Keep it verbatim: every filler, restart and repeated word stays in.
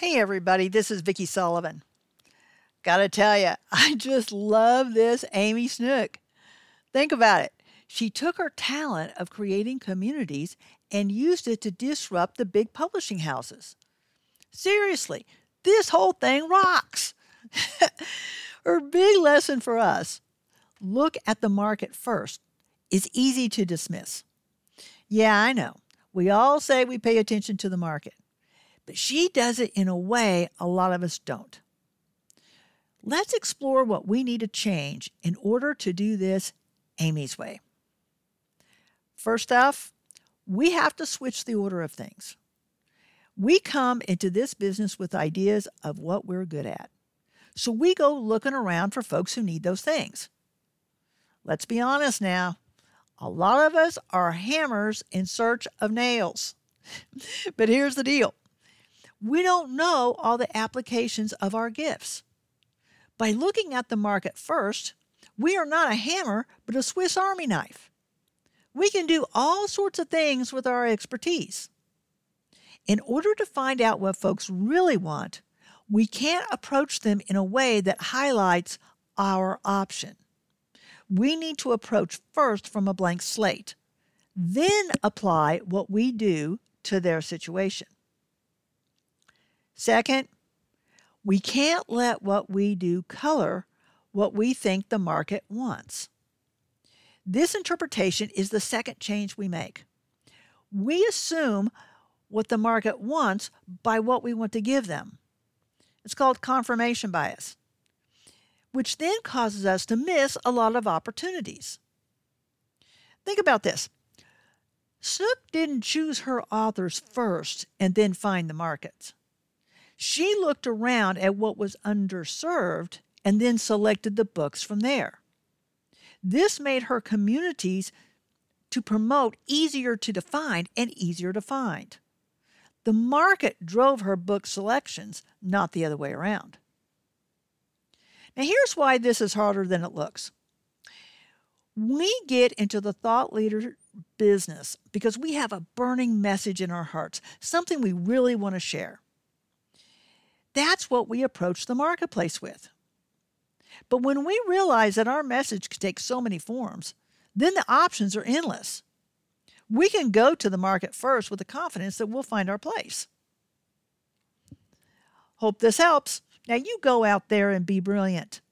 Hey everybody, this is Vicki Sullivan. Gotta tell you, I just love this Amy Snook. Think about it. She took her talent of creating communities and used it to disrupt the big publishing houses. Seriously, this whole thing rocks. Her big lesson for us, look at the market first, is easy to dismiss. Yeah, I know. We all say we pay attention to the market. But she does it in a way a lot of us don't. Let's explore what we need to change in order to do this Amy's way. First off, we have to switch the order of things. We come into this business with ideas of what we're good at. So we go looking around for folks who need those things. Let's be honest now. A lot of us are hammers in search of nails. But here's the deal. We don't know all the applications of our gifts. By looking at the market first, we are not a hammer, but a Swiss Army knife. We can do all sorts of things with our expertise. In order to find out what folks really want, we can't approach them in a way that highlights our option. We need to approach first from a blank slate, then apply what we do to their situation. Second, we can't let what we do color what we think the market wants. This interpretation is the second change we make. We assume what the market wants by what we want to give them. It's called confirmation bias, which then causes us to miss a lot of opportunities. Think about this. Snook didn't choose her authors first and then find the markets. She looked around at what was underserved and then selected the books from there. This made her communities to promote easier to define and easier to find. The market drove her book selections, not the other way around. Now here's why this is harder than it looks. We get into the thought leader business because we have a burning message in our hearts, something we really want to share. That's what we approach the marketplace with. But when we realize that our message can take so many forms, then the options are endless. We can go to the market first with the confidence that we'll find our place. Hope this helps. Now you go out there and be brilliant.